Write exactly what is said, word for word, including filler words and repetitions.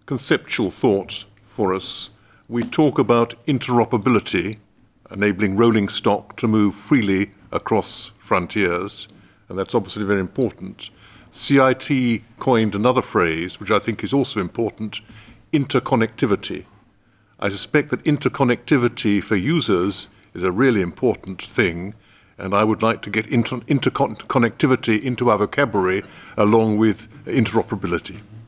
conceptual thought for us. We talk about interoperability, enabling rolling stock to move freely across frontiers, and that's obviously very important. C I T coined another phrase, which I think is also important, interconnectivity. I suspect that interconnectivity for users is a really important thing, and I would like to get inter interconnectivity into our vocabulary along with interoperability.